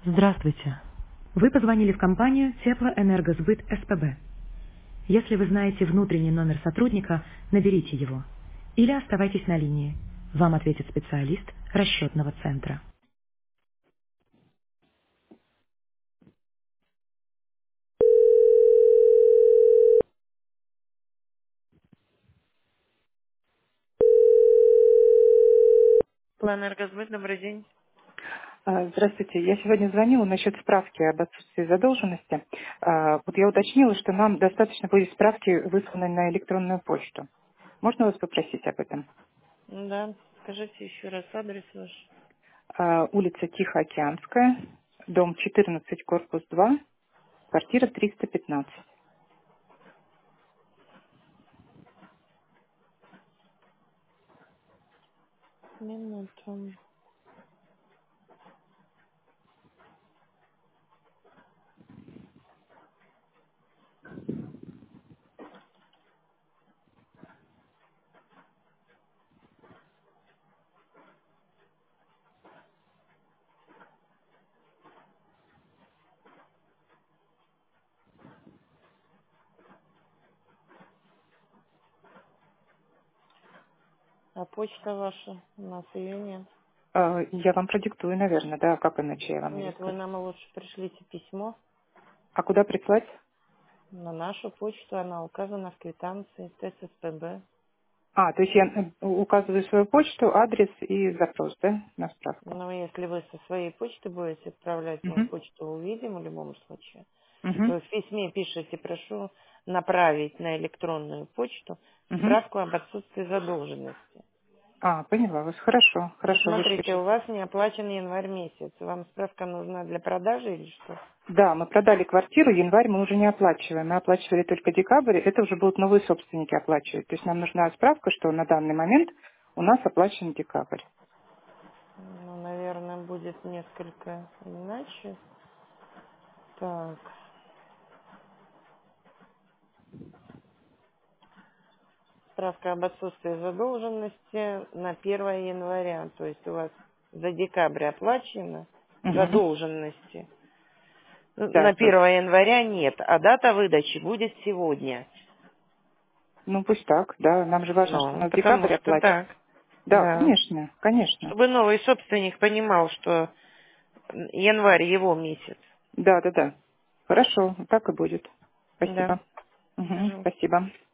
Здравствуйте. Вы позвонили в компанию Теплоэнергосбыт СПБ. Если вы знаете внутренний номер сотрудника, наберите его. Или оставайтесь на линии. Вам ответит специалист расчетного центра. Теплоэнергосбыт, добрый день. Здравствуйте. Я сегодня звонила насчет справки об отсутствии задолженности. Вот я уточнила, что нам достаточно будет справки, высланной на электронную почту. Можно вас попросить об этом? Да, скажите еще раз адрес ваш. Улица Тихоокеанская, дом 14, корпус 2, квартира 315. Минуту. А почта ваша? У нас ее нет. Я вам продиктую, наверное, да, как иначе я вам ее Нет, вы скажу. нам лучше пришлите письмо А куда прислать? на нашу почту. Она указана в квитанции ТССПБ. То есть я указываю свою почту, адрес и запрос, да, на справку. Но если вы со своей почты будете отправлять, мы Угу. почту увидим в любом случае. Угу. Вы в письме пишете, прошу направить на электронную почту Угу. справку об отсутствии задолженности. Поняла вас. Хорошо, Ну, хорошо, смотрите, у вышлите. вас не оплачен январь месяц. Вам справка нужна для продажи или что? Да, мы продали квартиру, январь мы уже не оплачиваем. Мы оплачивали только декабрь, это уже будут новые собственники оплачивать. То есть нам нужна справка, что на данный момент у нас оплачен декабрь. Ну, наверное, будет несколько иначе. Так, справка об отсутствии задолженности на 1 января. То есть у вас за декабрь оплачено Угу. задолженности. На Да, 1 января нет, а дата выдачи будет сегодня. ну пусть так, да, нам же важно, что Ну, у нас потому декабрь что оплачен. так. Да, Да. конечно, конечно. Чтобы новый собственник понимал, что январь его месяц. Да, да, да. Хорошо, так и будет. Да, Спасибо. Угу, пожалуйста. спасибо.